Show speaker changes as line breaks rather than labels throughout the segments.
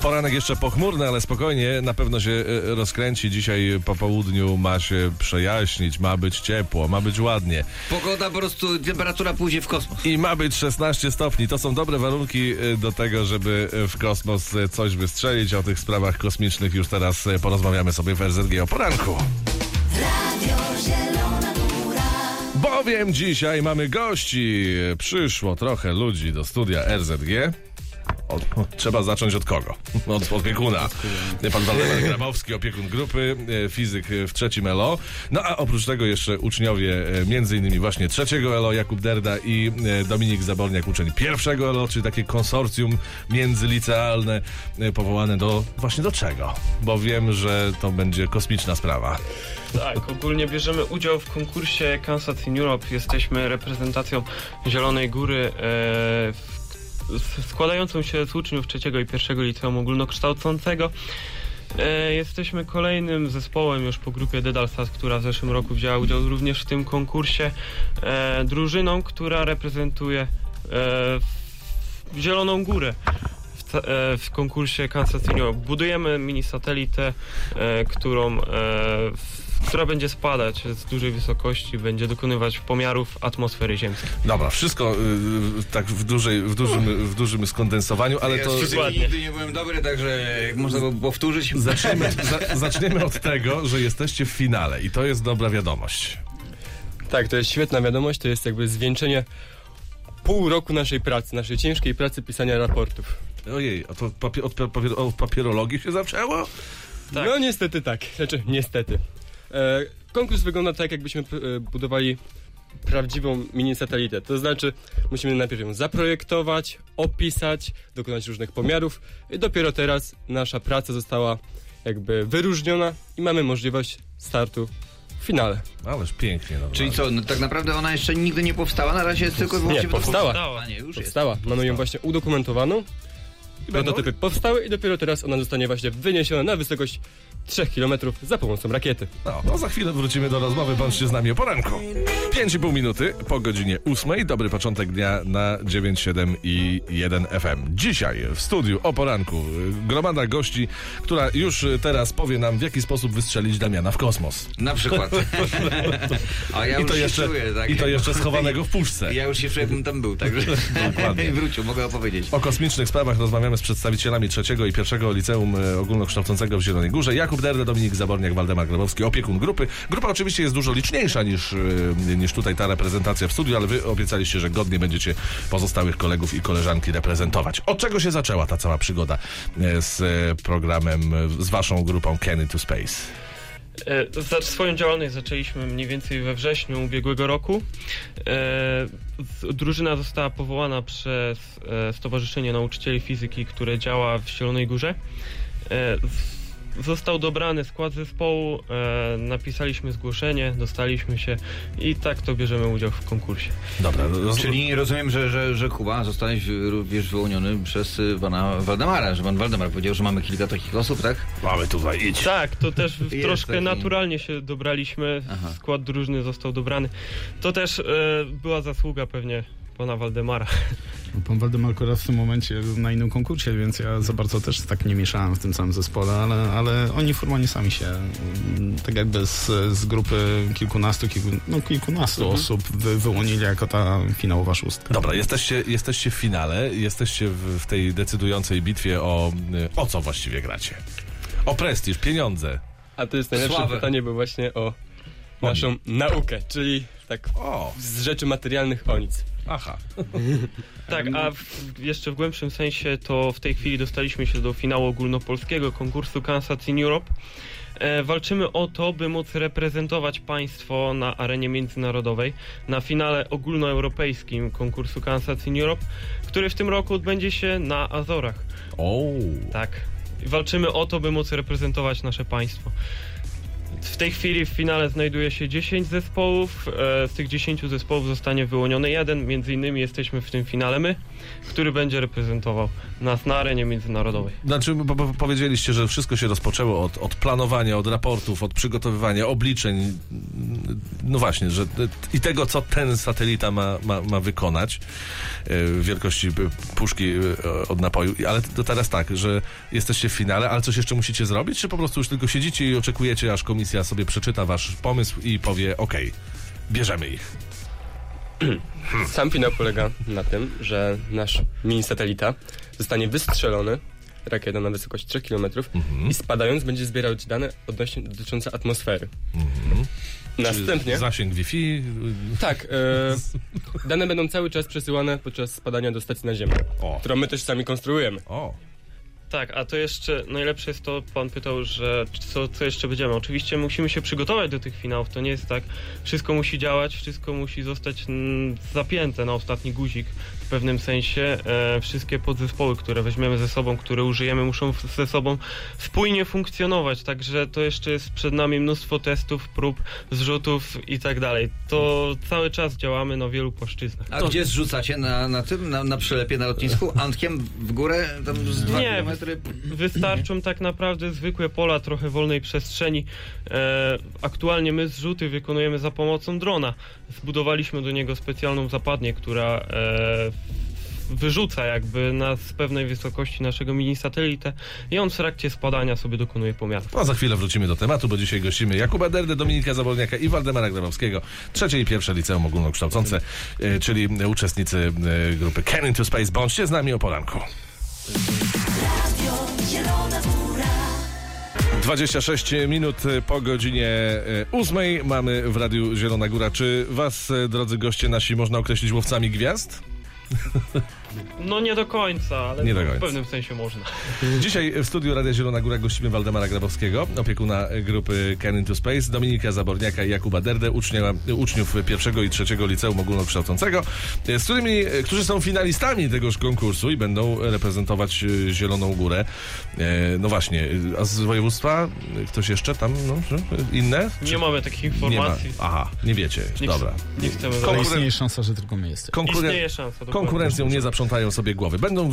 Poranek jeszcze pochmurny, ale spokojnie, na pewno się rozkręci. Dzisiaj po południu ma się przejaśnić, ma być ciepło, ma być ładnie.
Pogoda po prostu, temperatura pójdzie w kosmos.
I ma być 16 stopni. To są dobre warunki do tego, żeby w kosmos coś wystrzelić. O tych sprawach kosmicznych już teraz porozmawiamy sobie w RZG o poranku.
Radio Zielona Góra.
Bowiem dzisiaj mamy gości. Przyszło trochę ludzi do studia RZG. Trzeba zacząć od kogo? Od opiekuna. Pan Waldemar Grabowski, opiekun grupy, fizyk w trzecim ELO. No a oprócz tego jeszcze uczniowie między innymi właśnie trzeciego ELO, Jakub Derda i Dominik Zaborniak, uczeń pierwszego ELO, czyli takie konsorcjum międzylicealne powołane właśnie do czego? Bo wiem, że to będzie kosmiczna sprawa.
Tak, ogólnie bierzemy udział w konkursie Kansas in Europe. Jesteśmy reprezentacją Zielonej Góry składającą się z uczniów trzeciego i pierwszego liceum ogólnokształcącego. Jesteśmy kolejnym zespołem już po grupie Dedalsat, która w zeszłym roku wzięła udział również w tym konkursie. Drużyną, która reprezentuje Zieloną Górę w konkursie Kansas in Europe. Budujemy mini-satelitę, która będzie spadać z dużej wysokości, będzie dokonywać pomiarów atmosfery ziemskiej.
Dobra, wszystko tak w dużym skondensowaniu, ale to...
Nigdy nie byłem dobry, także jak można było powtórzyć.
Zaczniemy od tego, że jesteście w finale i to jest dobra wiadomość.
Tak, to jest świetna wiadomość, to jest jakby zwieńczenie pół roku naszej pracy, naszej ciężkiej pracy pisania raportów.
Ojej, a to od papierologii się zaczęło?
Tak. No niestety tak, niestety. Konkurs wygląda tak, jakbyśmy budowali prawdziwą mini-satelitę. To znaczy, musimy najpierw ją zaprojektować, opisać, dokonać różnych pomiarów i dopiero teraz nasza praca została jakby wyróżniona i mamy możliwość startu w finale.
Ależ pięknie. Dobra.
Czyli co, no tak naprawdę ona jeszcze nigdy nie powstała, na razie jest tylko...
Nie, powstała.
Już
powstała. Mamy ją właśnie udokumentowaną. Prototypy powstały i dopiero teraz ona zostanie właśnie wyniesiona na wysokość 3 km za pomocą rakiety.
No za chwilę wrócimy do rozmowy. Bądźcie z nami o poranku. 5,5 minuty po godzinie 8. Dobry początek dnia na 9,7 i 1 FM. Dzisiaj w studiu o poranku gromada gości, która już teraz powie nam, w jaki sposób wystrzelić Damiana w kosmos.
Na przykład. A ja już czuję, tak?
I to jeszcze schowanego w puszce.
Ja już się czuję, jakbym tam był, także wrócił, mogę opowiedzieć.
O kosmicznych sprawach rozmawiamy z przedstawicielami trzeciego i pierwszego liceum ogólnokształcącego w Zielonej Górze. Jakub Derda, Dominik Zaborniak, Waldemar Grabowski, opiekun grupy. Grupa oczywiście jest dużo liczniejsza niż tutaj ta reprezentacja w studiu, ale wy obiecaliście, że godnie będziecie pozostałych kolegów i koleżanki reprezentować. Od czego się zaczęła ta cała przygoda z programem, z waszą grupą Kenny to Space?
Swoją działalność zaczęliśmy mniej więcej we wrześniu ubiegłego roku. Drużyna została powołana przez Stowarzyszenie Nauczycieli Fizyki, które działa w Zielonej Górze. Został dobrany skład zespołu, napisaliśmy zgłoszenie, dostaliśmy się i tak to bierzemy udział w konkursie.
Dobra.
Czyli rozumiem, że Kuba, zostałeś również wyłoniony przez pana Waldemara, że pan Waldemar powiedział, że mamy kilka takich osób, tak?
Mamy tutaj iść.
Tak, to też troszkę
taki...
naturalnie się dobraliśmy, skład drużyny został dobrany. To też była zasługa pewnie pana Waldemara.
Pan Waldemar akurat w tym momencie na innym konkursie, więc ja za bardzo też tak nie mieszałem w tym samym zespole, ale oni formalnie sami się tak jakby z grupy kilkunastu osób wyłonili jako ta finałowa szóstka.
Dobra, jesteście w finale, jesteście w tej decydującej bitwie o co właściwie gracie? O prestiż, pieniądze.
A to jest najlepsze pytanie, bo właśnie o naszą naukę, czyli tak z rzeczy materialnych o nic.
Aha.
Tak, a jeszcze w głębszym sensie to w tej chwili dostaliśmy się do finału ogólnopolskiego konkursu Kansas in Europe. Walczymy o to, by móc reprezentować państwo na arenie międzynarodowej na finale ogólnoeuropejskim konkursu Kansas in Europe, który w tym roku odbędzie się na Azorach. Tak. I walczymy o to, by móc reprezentować nasze państwo. W tej chwili w finale znajduje się 10 zespołów. Z tych 10 zespołów zostanie wyłoniony jeden. Między innymi jesteśmy w tym finale my, który będzie reprezentował nas na arenie międzynarodowej.
Znaczy, bo powiedzieliście, że wszystko się rozpoczęło od planowania, od raportów, od przygotowywania obliczeń. No właśnie, że i tego, co ten satelita ma wykonać w wielkości puszki od napoju. Ale to teraz tak, że jesteście w finale, ale coś jeszcze musicie zrobić, czy po prostu już tylko siedzicie i oczekujecie, aż komisja sobie przeczyta wasz pomysł i powie okej, bierzemy ich.
Sam finał polega na tym, że nasz mini-satelita zostanie wystrzelony rakietą na wysokość 3 km i spadając będzie zbierał dane dotyczące atmosfery. Następnie...
Czyli zasięg Wi-Fi.
Tak, dane będą cały czas przesyłane podczas spadania do stacji naziemnej, którą my też sami konstruujemy.
Tak, a to jeszcze najlepsze jest to, pan pytał, że co jeszcze będziemy. Oczywiście musimy się przygotować do tych finałów, to nie jest tak, wszystko musi działać, wszystko musi zostać zapięte na ostatni guzik w pewnym sensie. Wszystkie podzespoły, które weźmiemy ze sobą, które użyjemy, muszą ze sobą spójnie funkcjonować, także to jeszcze jest przed nami mnóstwo testów, prób, zrzutów i tak dalej. To cały czas działamy na wielu płaszczyznach.
A gdzie zrzucacie? Na przylepie na lotnisku? Antkiem w górę? Tam z 2 kilometry?
Wystarczą tak naprawdę zwykłe pola, trochę wolnej przestrzeni. Aktualnie my zrzuty wykonujemy za pomocą drona. Zbudowaliśmy do niego specjalną zapadnię, która wyrzuca jakby nas z pewnej wysokości naszego mini-satelitę i on w trakcie spadania sobie dokonuje pomiarów.
A za chwilę wrócimy do tematu, bo dzisiaj gościmy Jakuba Derdę, Dominika Zaborniaka i Waldemara Grabowskiego, trzecie i pierwsze liceum ogólnokształcące, czyli uczestnicy grupy Can Into Space. Bądźcie z nami o poranku.
Radio Zielona Góra.
26 minut po godzinie 8 mamy w Radiu Zielona Góra. Czy was, drodzy goście nasi, można określić łowcami gwiazd?
No nie do końca, ale
Nie do końca.
w pewnym sensie można.
Dzisiaj w studiu Radia Zielona Góra gościmy Waldemara Grabowskiego, opiekuna grupy Can Into Space, Dominika Zaborniaka i Jakuba Derdę, uczniów pierwszego i trzeciego liceum ogólnokształcącego, którzy są finalistami tegoż konkursu i będą reprezentować Zieloną Górę. No właśnie, a z województwa ktoś jeszcze tam, inne?
Nie mamy takich informacji.
Aha, nie wiecie. Dobra.
Nie chcemy
Ale istnieje szansa, że tylko my jesteśmy.
Istnieje szansa.
Konkurencją nie zaprzątają sobie głowy. Będą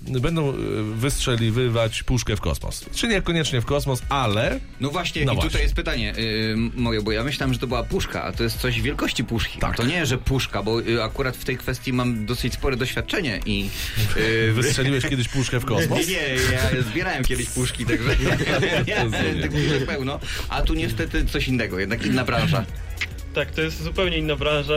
wystrzeliwywać puszkę w kosmos. Czy niekoniecznie w kosmos, ale...
No właśnie, tutaj jest pytanie moje, bo ja myślałem, że to była puszka, a to jest coś wielkości puszki.
Tak.
To nie, że puszka, bo akurat w tej kwestii mam dosyć spore doświadczenie i...
Wystrzeliłeś kiedyś puszkę w kosmos?
Nie, ja zbierałem kiedyś puszki, także tych puszek pełno, a tu niestety coś innego, jednak inna branża.
Tak, to jest zupełnie inna branża.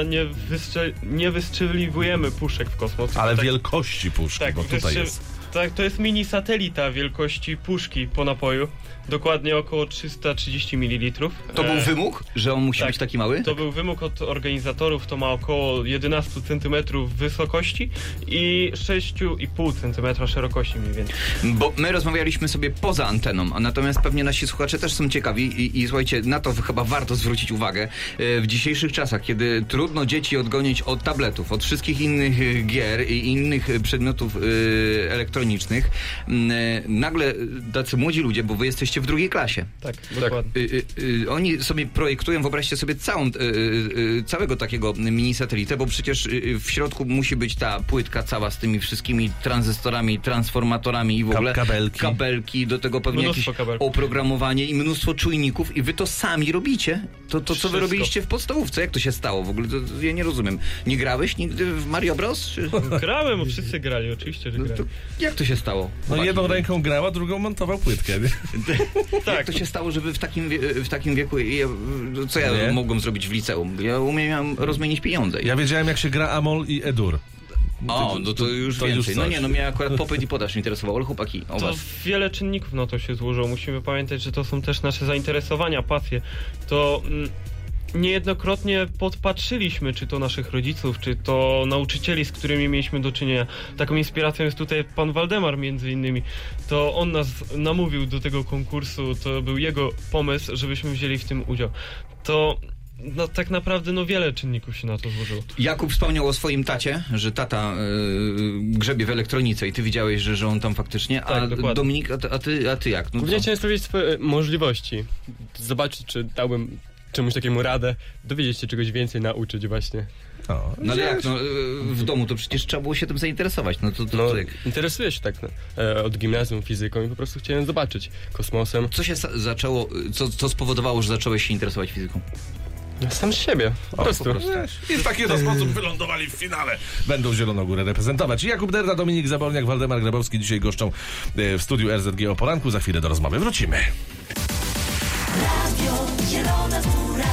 Nie wystrzeliwujemy puszek w kosmos.
Ale
tak,
wielkości puszki,
tak,
bo tutaj jest.
Tak, to jest mini satelita wielkości puszki po napoju. Dokładnie około 330 ml.
To był wymóg, że on musi
tak,
być taki mały?
To był wymóg od organizatorów, to ma około 11 cm wysokości i 6,5 cm szerokości mniej więcej.
Bo my rozmawialiśmy sobie poza anteną, a natomiast pewnie nasi słuchacze też są ciekawi i słuchajcie, na to chyba warto zwrócić uwagę. W dzisiejszych czasach, kiedy trudno dzieci odgonić od tabletów, od wszystkich innych gier i innych przedmiotów elektronicznych, nagle tacy młodzi ludzie, bo wy jesteście w drugiej klasie.
Tak, dokładnie.
Oni sobie projektują, wyobraźcie sobie całego takiego mini-satelitę, bo przecież w środku musi być ta płytka cała z tymi wszystkimi tranzystorami, transformatorami i w ogóle kabelki, do tego pewnie jakieś oprogramowanie i mnóstwo czujników i wy to sami robicie? To co wy robiliście w podstawówce? Jak to się stało w ogóle? To ja nie rozumiem. Nie grałeś nigdy w Mario Bros?
Grałem, wszyscy grali, oczywiście, że grali.
Jak to się stało?
No jedną ręką grała, drugą montował płytkę.
Tak. Jak to się stało, że wy w takim wieku, co ja mogłem zrobić w liceum? Ja umiałem rozmienić pieniądze.
Ja wiedziałem, jak się gra Amol i Edur.
O, no to już więcej. Mnie akurat popyt i podaż interesował, ale chłopaki,
wiele czynników na to się złożyło. Musimy pamiętać, że to są też nasze zainteresowania, pasje. To niejednokrotnie podpatrzyliśmy, czy to naszych rodziców, czy to nauczycieli, z którymi mieliśmy do czynienia. Taką inspiracją jest tutaj pan Waldemar między innymi. To on nas namówił do tego konkursu, to był jego pomysł, żebyśmy wzięli w tym udział. To No tak naprawdę wiele czynników się na to złożyło.
Jakub wspomniał o swoim tacie, że tata grzebie w elektronice i ty widziałeś, że on tam faktycznie,
Tak,
a
dokładnie.
Dominik, a ty jak? No
Głównie
co?
chciałem sprawdzić swoje możliwości. Zobaczyć, czy dałbym czemuś takiemu radę, dowiedzieć się czegoś więcej, nauczyć właśnie.
No ale jak, w domu to przecież trzeba było się tym zainteresować, to jak?
Interesuję się tak od gimnazjum fizyką i po prostu chciałem zobaczyć kosmosem.
Co się zaczęło, co spowodowało, że zacząłeś się interesować fizyką?
Sam z siebie, po prostu.
I w taki sposób wylądowali w finale. Będą Zieloną Górę reprezentować. Jakub Derda, Dominik Zaborniak, Waldemar Grabowski dzisiaj goszczą w studiu RZG o poranku. Za chwilę do rozmowy wrócimy.
Radio Zielona Góra.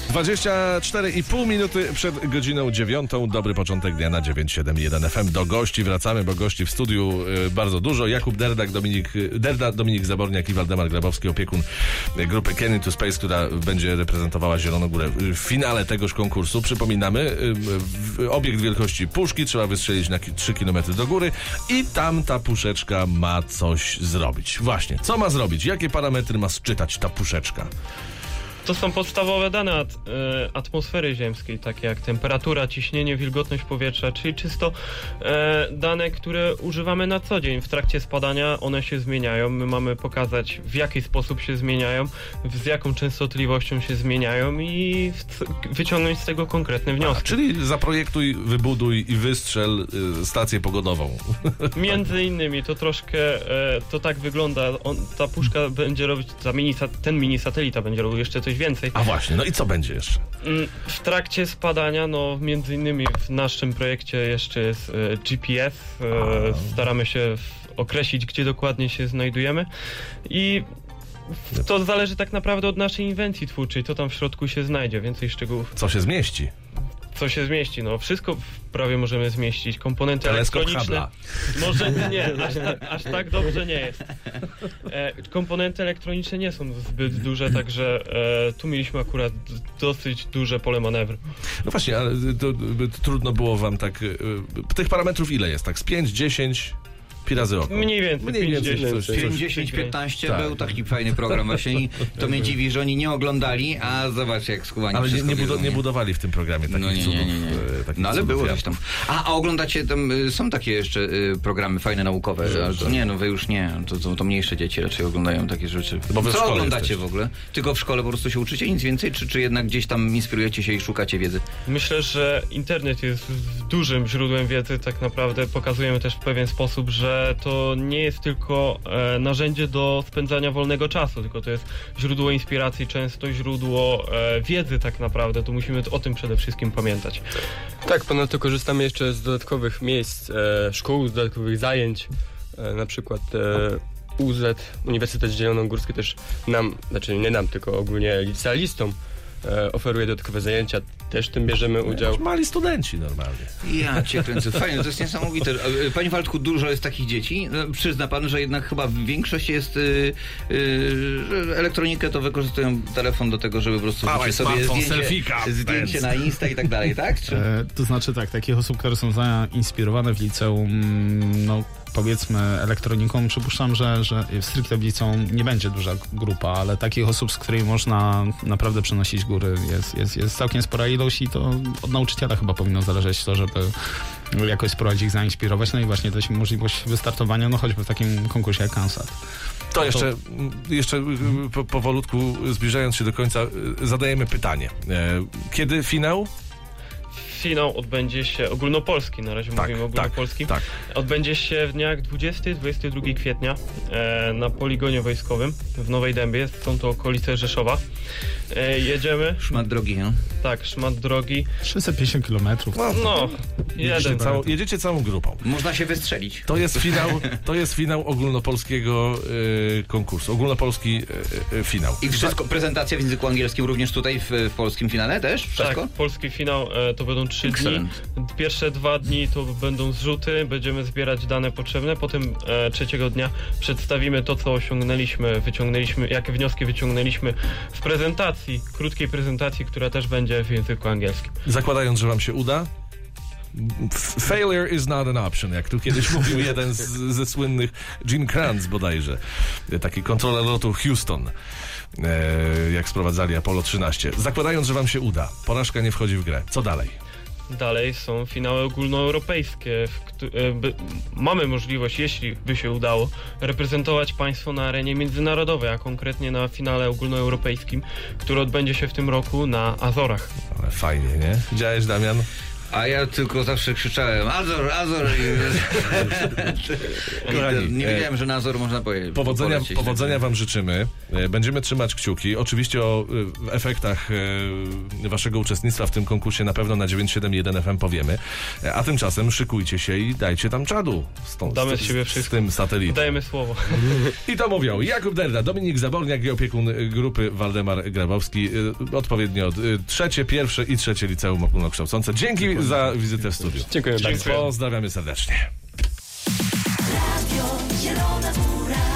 24,5 minuty przed godziną 9. Dobry początek dnia na 971 FM. Do gości wracamy, bo gości w studiu bardzo dużo. Jakub Derda, Dominik Zaborniak i Waldemar Grabowski, opiekun grupy Kenny to Space, która będzie reprezentowała Zieloną Górę w finale tegoż konkursu. Przypominamy, obiekt wielkości puszki trzeba wystrzelić na 3 km do góry i tam ta puszeczka ma coś zrobić. Właśnie, co ma zrobić? Jakie parametry ma sczytać ta puszeczka?
To są podstawowe dane atmosfery ziemskiej, takie jak temperatura, ciśnienie, wilgotność powietrza, czyli czysto dane, które używamy na co dzień. W trakcie spadania one się zmieniają. My mamy pokazać, w jaki sposób się zmieniają, z jaką częstotliwością się zmieniają i wyciągnąć z tego konkretne wnioski.
Czyli zaprojektuj, wybuduj i wystrzel stację pogodową.
Między innymi to troszkę to tak wygląda. Ta puszka będzie robić, ten mini satelita będzie robił jeszcze coś więcej.
A właśnie, no i co będzie jeszcze?
W trakcie spadania, między innymi w naszym projekcie jeszcze jest GPS. Staramy się określić, gdzie dokładnie się znajdujemy i to zależy tak naprawdę od naszej inwencji twórczej, co tam w środku się znajdzie, więcej szczegółów.
Co się zmieści?
Co się zmieści? Wszystko prawie możemy zmieścić. Komponenty
Teleskop
elektroniczne.
Hubble'a.
Może nie, aż tak dobrze nie jest. Komponenty elektroniczne nie są zbyt duże, także tu mieliśmy akurat dosyć duże pole manewru.
No właśnie, ale to trudno było wam tak... Tych parametrów ile jest? Tak z 5, 10... Pi razy oko.
Mniej więcej
5, 10, 15
Tak.
był taki fajny program właśnie i to mnie dziwi, że oni nie oglądali, a zobacz jak skubani
Ale
wszystko wiedzą,
nie budowali w tym programie takich cudów. Takich
No ale
cudów
było
jazd.
coś tam. A oglądacie tam, są takie jeszcze programy fajne naukowe, ale to nie, wy już nie, to mniejsze dzieci raczej oglądają takie rzeczy.
Bo wy w
Co
szkole
oglądacie
jesteście.
w ogóle? Tylko w szkole po prostu się uczycie, nic więcej, czy jednak gdzieś tam inspirujecie się i szukacie wiedzy?
Myślę, że internet jest dużym źródłem wiedzy, tak naprawdę pokazujemy też w pewien sposób, że to nie jest tylko narzędzie do spędzania wolnego czasu, tylko to jest źródło inspiracji, często źródło wiedzy tak naprawdę, to musimy o tym przede wszystkim pamiętać.
Tak, ponadto korzystamy jeszcze z dodatkowych miejsc, szkół, z dodatkowych zajęć, na przykład UZ, Uniwersytet Zielonogórski też nam, znaczy nie nam, tylko ogólnie licealistom oferuje dodatkowe zajęcia, też w tym bierzemy udział.
Mali studenci normalnie.
Ja cię kręcę, fajnie, to jest niesamowite. Panie Waldku, dużo jest takich dzieci. Przyzna pan, że jednak chyba większość jest że elektronikę to wykorzystują telefon do tego, żeby po prostu
Małe
wrzucić sobie
smartfon, selfieka,
zdjęcie
pędz.
na Insta i tak dalej, tak? Czy...
To znaczy tak, takich osób, które są zainspirowane w liceum, powiedzmy elektroniką, przypuszczam, że stricte w liceum nie będzie duża grupa, ale takich osób, z której można naprawdę przenosić góry jest całkiem spora ilość i to od nauczyciela chyba powinno zależeć to, żeby jakoś spróbować ich zainspirować, no i właśnie dać im możliwość wystartowania, choćby w takim konkursie jak Kansat.
To jeszcze powolutku, zbliżając się do końca, zadajemy pytanie. Kiedy finał?
Finał odbędzie się ogólnopolski, na razie mówimy ogólnopolski.
Tak.
Odbędzie się w dniach 20-22 kwietnia na poligonie wojskowym w Nowej Dębie, są to okolice Rzeszowa. Jedziemy.
Szmat drogi, no.
Tak, szmat drogi.
350 kilometrów.
Jedziecie całą grupą.
Można się wystrzelić.
To jest finał ogólnopolskiego konkursu. Ogólnopolski finał.
I wszystko, prezentacja w języku angielskim również tutaj w polskim finale też? Wszystko?
Tak, polski finał to będą 3 dni.
Excellent.
Pierwsze 2 dni to będą zrzuty, będziemy zbierać dane potrzebne, potem trzeciego dnia przedstawimy to, co osiągnęliśmy, jakie wnioski wyciągnęliśmy w prezentacji, krótkiej prezentacji, która też będzie w języku angielskim.
Zakładając, że wam się uda, Failure is not an option, jak tu kiedyś mówił jeden ze słynnych, Jim Kranz bodajże, taki kontroler lotu Houston, jak sprowadzali Apollo 13. Zakładając, że wam się uda, porażka nie wchodzi w grę. Co dalej?
Dalej są finały ogólnoeuropejskie. Mamy możliwość, jeśli by się udało, reprezentować państwo na arenie międzynarodowej, a konkretnie na finale ogólnoeuropejskim, który odbędzie się w tym roku na Azorach.
Ale fajnie, nie? Widziałeś, Damian?
A ja tylko zawsze krzyczałem Azor, Azor i nie wiedziałem, że na Azor można powiedzieć.
Powodzenia wam życzymy. Będziemy trzymać kciuki. Oczywiście o efektach waszego uczestnictwa w tym konkursie na pewno na 971 FM powiemy. A tymczasem szykujcie się i dajcie tam czadu.
Damy z siebie
z
wszystko.
tym satelitem.
Dajemy słowo.
I to mówią Jakub Derda, Dominik Zaborniak i opiekun grupy Waldemar Grabowski. Odpowiednio trzecie, pierwsze i trzecie liceum ogólnokształcące. Dzięki za wizytę w studiu.
Dziękuję bardzo.
Pozdrawiamy serdecznie.
Radio Zielona Góra.